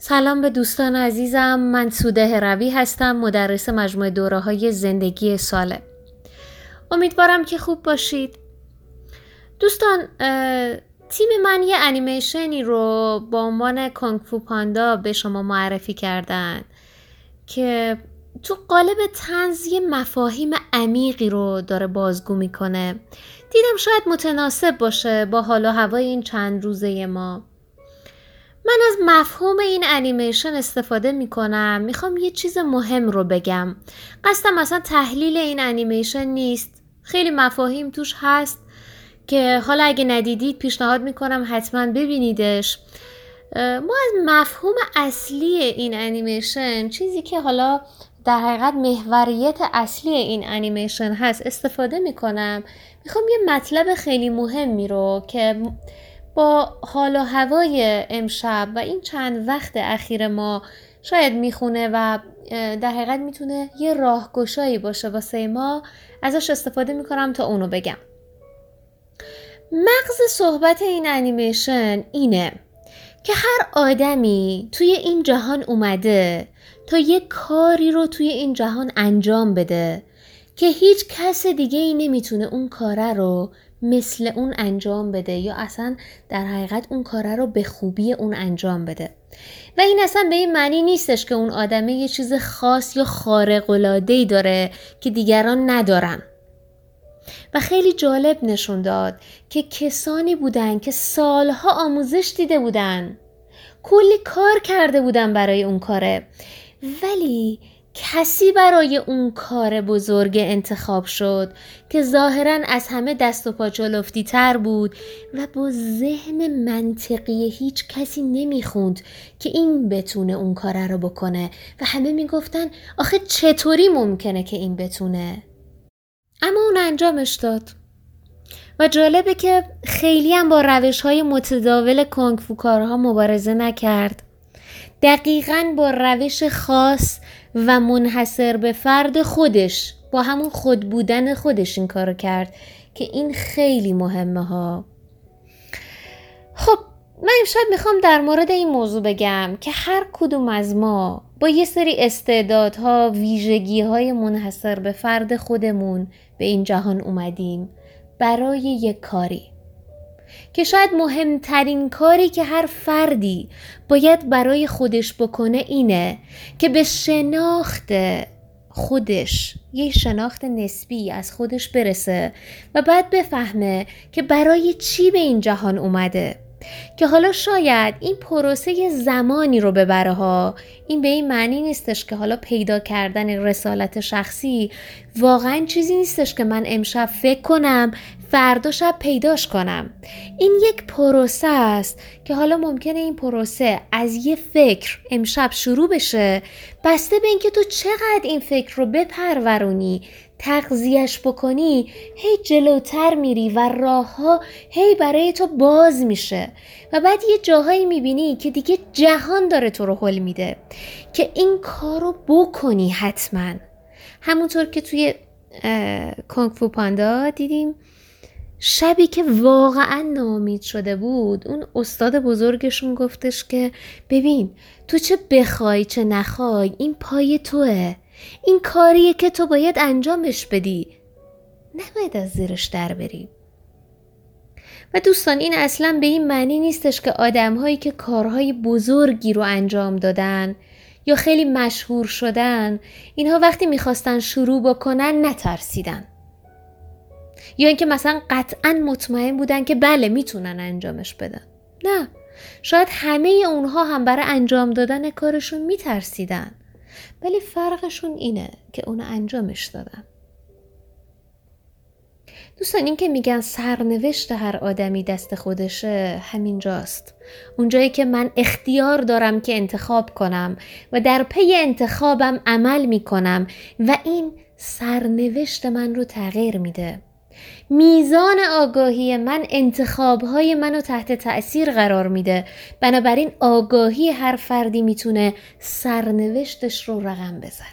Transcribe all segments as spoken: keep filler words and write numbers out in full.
سلام به دوستان عزیزم، من سوده هروی هستم، مدرس مجموعه دوره‌های زندگی سالم. امیدوارم که خوب باشید. دوستان، تیم من یه انیمیشنی رو با عنوان کونگ فو پاندا به شما معرفی کردن که تو قالب طنز یه مفاهیم عمیقی رو داره بازگو میکنه. دیدم شاید متناسب باشه با حال و هوای این چند روزه ما. من از مفهوم این انیمیشن استفاده میکنم، میخوام یه چیز مهم رو بگم. قصدم مثلا تحلیل این انیمیشن نیست، خیلی مفاهیم توش هست که حالا اگه ندیدید پیشنهاد میکنم حتما ببینیدش. ما از مفهوم اصلی این انیمیشن، چیزی که حالا در حقیقت محوریت اصلی این انیمیشن هست استفاده میکنم. میخوام یه مطلب خیلی مهمی رو که با حال و هوای امشب و این چند وقت اخیر ما شاید میخونه و در حقیقت میتونه یه راهگشایی باشه واسه ما، ازش استفاده میکنم تا اونو بگم. مغز صحبت این انیمیشن اینه که هر آدمی توی این جهان اومده تا یه کاری رو توی این جهان انجام بده که هیچ کس دیگه ای نمیتونه اون کاره رو مثل اون انجام بده یا اصلا در حقیقت اون کاره رو به خوبی اون انجام بده. و این اصلا به این معنی نیستش که اون آدمه یه چیز خاص یا خارق‌العاده‌ای داره که دیگران ندارن. و خیلی جالب نشون داد که کسانی بودن که سالها آموزش دیده بودن، کلی کار کرده بودن برای اون کاره، ولی کسی برای اون کار بزرگ انتخاب شد که ظاهراً از همه دست و پا جلفتی تر بود و با ذهن منطقی هیچ کسی نمیخوند که این بتونه اون کار رو بکنه و همه میگفتن آخه چطوری ممکنه که این بتونه؟ اما اون انجامش داد. و جالبه که خیلی هم با روش‌های متداول کونگ فو کارها مبارزه نکرد. دقیقاً با روش خاص و منحصر به فرد خودش، با همون خود بودن خودش این کارو کرد که این خیلی مهمه ها. خب من امشب میخوام در مورد این موضوع بگم که هر کدوم از ما با یه سری استعدادها، ویژگی‌های منحصر به فرد خودمون به این جهان اومدیم برای یک کاری که شاید مهمترین کاری که هر فردی باید برای خودش بکنه اینه که به شناخت خودش، یه شناخت نسبی از خودش برسه و بعد بفهمه که برای چی به این جهان اومده. که حالا شاید این پروسه یه زمانی رو ببره ها. این به این معنی نیستش که حالا پیدا کردن رسالت شخصی واقعا چیزی نیستش که من امشب فکر کنم فردا شب پیداش کنم. این یک پروسه است که حالا ممکنه این پروسه از یه فکر امشب شروع بشه، بسته به اینکه تو چقدر این فکر رو بپرورونی، تغذیه‌اش بکنی، هی جلوتر میری و راه ها هی برای تو باز میشه و بعد یه جاهایی میبینی که دیگه جهان داره تو رو هل میده که این کارو بکنی حتما. همونطور که توی کونگ فو پاندا دیدیم شبی که واقعا ناامید شده بود، اون استاد بزرگشون گفتش که ببین تو چه بخوای چه نخوای این پای توه، این کاریه که تو باید انجامش بدی، نباید از زیرش در بری. و دوستان این اصلا به این معنی نیستش که آدم‌هایی که کارهای بزرگی رو انجام دادن یا خیلی مشهور شدن، اینها وقتی میخواستن شروع بکنن نترسیدن یا اینکه مثلا قطعا مطمئن بودن که بله میتونن انجامش بدن. نه، شاید همه اونها هم برای انجام دادن کارشون میترسیدن، ولی فرقشون اینه که اونو انجامش دادن. دوستان این که میگن سرنوشت هر آدمی دست خودشه، همینجاست. اونجایی که من اختیار دارم که انتخاب کنم و در پی انتخابم عمل میکنم و این سرنوشت من رو تغییر میده. میزان آگاهی من انتخابهای منو تحت تأثیر قرار میده. بنابراین آگاهی هر فردی میتونه سرنوشتش رو رقم بزنه.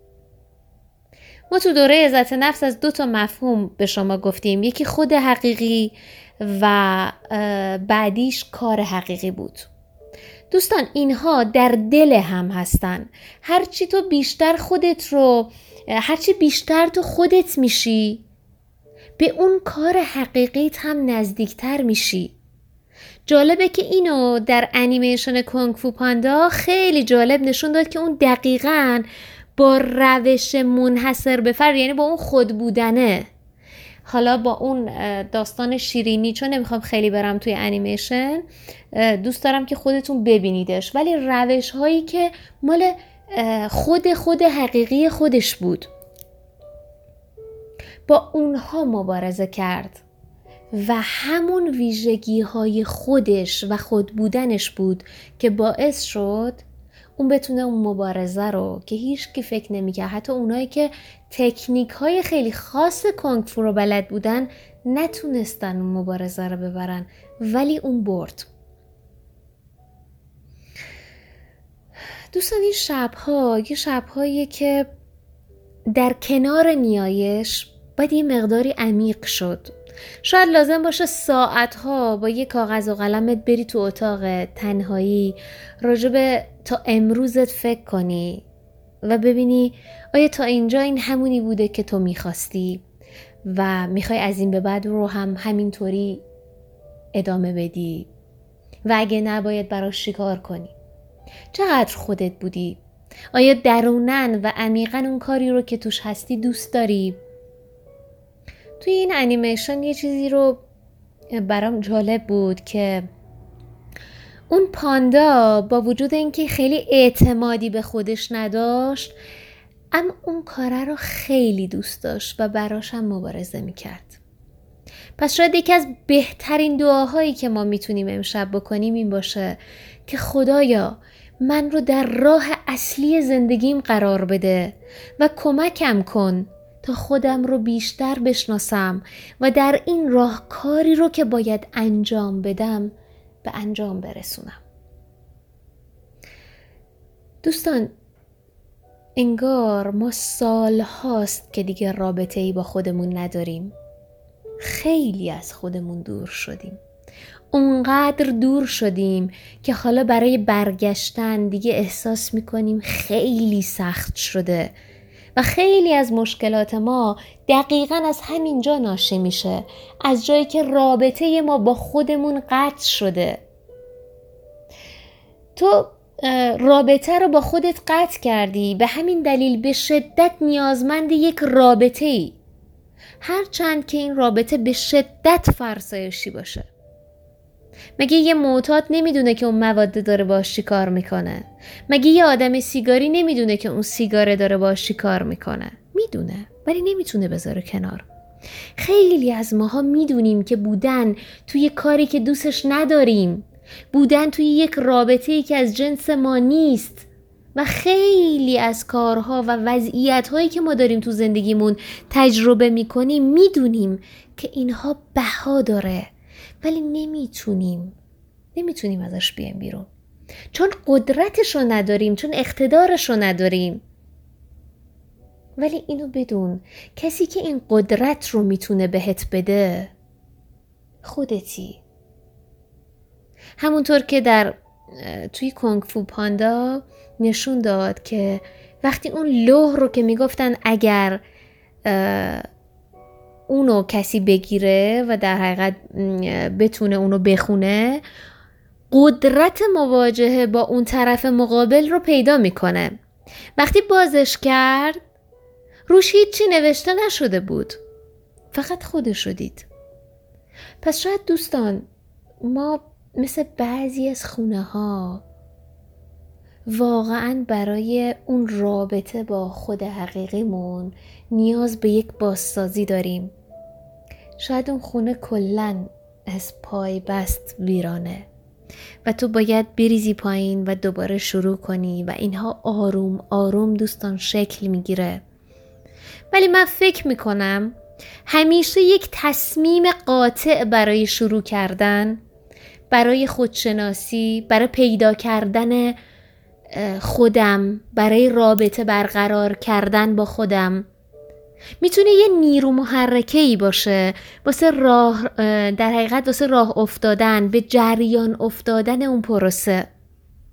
ما تو دوره عزت نفس از دو تا مفهوم به شما گفتیم، یکی خود حقیقی و بعدیش کار حقیقی بود. دوستان اینها در دل هم هستن. هرچی تو بیشتر خودت رو هرچی بیشتر تو خودت میشی، به اون کار حقیقیت هم نزدیکتر میشی. جالبه که اینو در انیمیشن کنگ فو پاندا خیلی جالب نشون داد که اون دقیقاً با روش منحصر به فرد، یعنی با اون خود بودنه. حالا با اون داستان شیرینی، چون نمیخوام خیلی برم توی انیمیشن، دوست دارم که خودتون ببینیدش، ولی روش هایی که مال خود خود حقیقی خودش بود، با اونها مبارزه کرد و همون ویژگی های خودش و خود بودنش بود که باعث شد اون بتونه اون مبارزه رو که هیچ کی فکر نمی‌کرد، حتی اونایی که تکنیک های خیلی خاص کنگ فو رو بلد بودن نتونستن اون مبارزه رو ببرن، ولی اون برد. دوستان این شب‌ها یه شب‌هایی که در کنار نیایش باید یه مقداری عمیق شد. شاید لازم باشه ساعتها با یه کاغذ و قلمت بری تو اتاق تنهایی، راجب تا امروزت فکر کنی و ببینی آیا تا اینجا این همونی بوده که تو میخواستی و میخوای از این به بعد رو هم همینطوری ادامه بدی و اگه نباید براش چیکار کنی. چقدر خودت بودی؟ آیا درونن و عمیقاً اون کاری رو که توش هستی دوست داری؟ توی این انیمیشن یه چیزی رو برام جالب بود که اون پاندا با وجود اینکه خیلی اعتمادی به خودش نداشت، اما اون کاره رو خیلی دوست داشت و براش هم مبارزه میکرد. پس شاید یکی از بهترین دعاهایی که ما میتونیم امشب بکنیم این باشه که خدایا من رو در راه اصلی زندگیم قرار بده و کمکم کن تا خودم رو بیشتر بشناسم و در این راه کاری رو که باید انجام بدم به انجام برسونم. دوستان انگار ما سال هاست که دیگه رابطه‌ای با خودمون نداریم. خیلی از خودمون دور شدیم. اونقدر دور شدیم که حالا برای برگشتن دیگه احساس میکنیم خیلی سخت شده و خیلی از مشکلات ما دقیقاً از همین جا ناشی میشه، از جایی که رابطه ما با خودمون قطع شده. تو رابطه رو با خودت قطع کردی، به همین دلیل به شدت نیازمند یک رابطه ای، هرچند که این رابطه به شدت فرسایشی باشه. مگه یه معتاد نمیدونه که اون مواد داره باش چی کار میکنه؟ مگه یه آدم سیگاری نمیدونه که اون سیگاره داره باش چی کار میکنه؟ میدونه، ولی نمیتونه بذاره کنار. خیلی از ماها میدونیم که بودن توی کاری که دوستش نداریم، بودن توی یک رابطه‌ای که از جنس ما نیست و خیلی از کارها و وضعیت‌هایی که ما داریم تو زندگیمون تجربه میکنیم میدونیم که اینها بها داره، ولی نمیتونیم نمیتونیم ازش بیایم بیرون، چون قدرتشو نداریم، چون اقتدارشو نداریم. ولی اینو بدون، کسی که این قدرت رو میتونه بهت بده خودتی. همونطور که در توی کنگ فو پاندا نشون داد که وقتی اون لوح رو که میگفتن اگر اونو کسی بگیره و در حقیقت بتونه اونو بخونه، قدرت مواجهه با اون طرف مقابل رو پیدا میکنه. وقتی بازش کرد روش هیچی نوشته نشده بود، فقط خودش رو دید. پس شاید دوستان ما مثل بعضی از خونه ها واقعاً برای اون رابطه با خود حقیقیمون نیاز به یک بازسازی داریم. شاید اون خونه کلاً از پای بست ویرانه و تو باید بریزی پایین و دوباره شروع کنی و اینها آروم آروم دوستان شکل میگیره. ولی من فکر میکنم همیشه یک تصمیم قاطع برای شروع کردن، برای خودشناسی، برای پیدا کردن خودم، برای رابطه برقرار کردن با خودم میتونه یه نیرو محرکه‌ای باشه واسه راه، در حقیقت واسه راه افتادن، به جریان افتادن اون پروسه.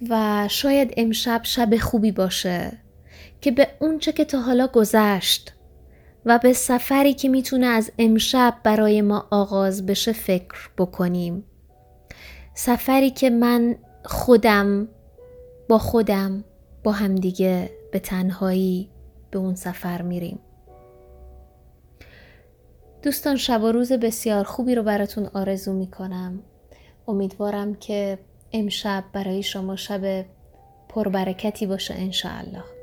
و شاید امشب شب خوبی باشه که به اون چه که تا حالا گذشت و به سفری که میتونه از امشب برای ما آغاز بشه فکر بکنیم. سفری که من خودم با خودم با همدیگه به تنهایی به اون سفر میریم. دوستان شب و روز بسیار خوبی رو براتون آرزو میکنم. امیدوارم که امشب برای شما شب پربرکتی باشه انشاءالله.